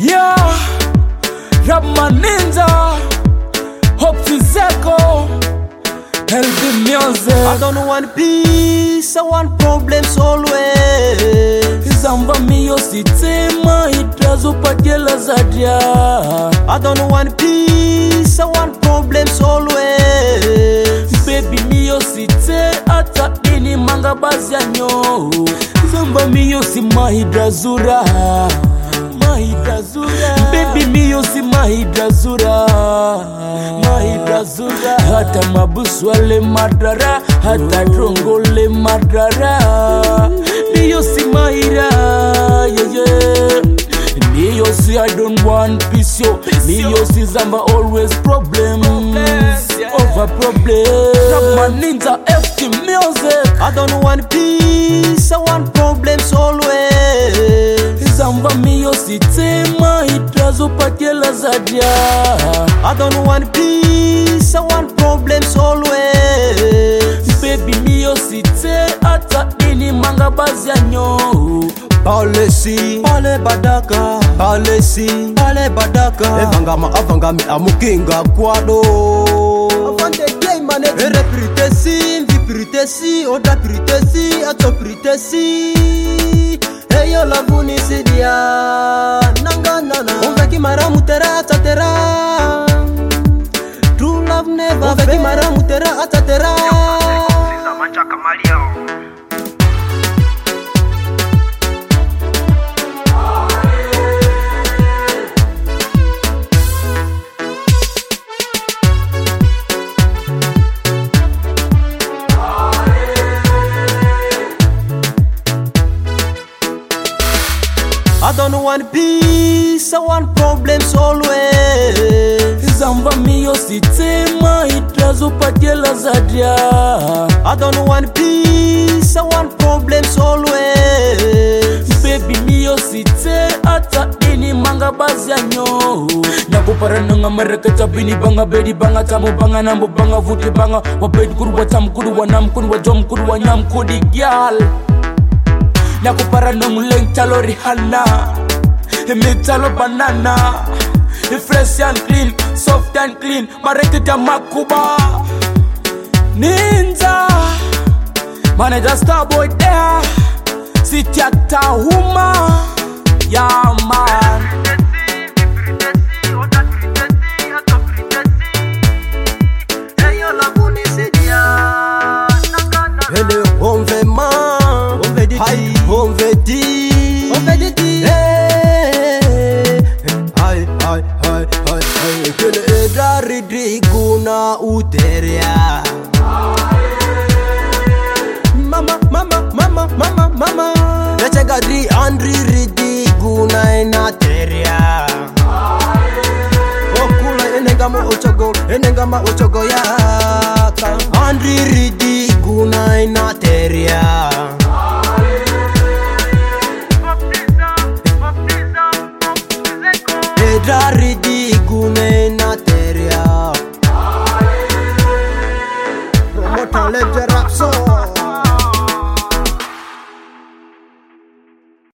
Yeah, Rapman Ninja, Hopsi Zeko, Healthy Music. I don't want peace, I want problems always. Zamba miyo sitema itazupatia zadia. I don't want peace, I want problems always. Baby miyo site ata ini manga bazianyo. Zamba miyo si mahidrazura, mahidrazura. Baby miyo si mahidrazura, mahidrazura. Hata mabusu wale madara, hata trongo le madara. Miyo si mahira, yeah yeah. Miyo si I don't want peace yo. Miyo si Zamba always problems over problems. Rapman Ninja FT Music. I don't want peace, I want problems always. Zamba miyo sitema itazupatia zadia. I don't want peace, I want problems always. Baby miyo site ata ini manga bazianyo. Palesi, pale badaka, palesi, pale badaka. Evangama avangami amukinga kwado. Avante gay mane. Repritesi, vipritesi, oda pritesi, ato pritesi. Heyo lavuni sidia, nanga nana. Onveki maramu tera atatera. True love never. Onveki maramu tera atatera. I don't want peace, I want problems always. Zamba miyo sitema itazupatia zadia. I don't want peace, I want problems always. Baby miyo site ata ini manga bazianyo. Nakupara nanga mareka bini banga bedi banga tamu banga nambu banga vuti banga. Wabedi kuru wa tamu kuru wa nam kuru wa jom kuru wa nyam kudi gyal. Nakupara nung leng talo Rihanna, me talo banana. Fresh and clean, soft and clean, marekita makuba. Ninja, manager star boy there. City actor huma, yeah man. Guna uteria. Mama, mama, mama, mama, mama. Leche gadri andri ridi guna inateria. Okula enengama ochogo ya. Andri ridi guna inateria. Edra ridi guna inateria. Promoter let the rap song.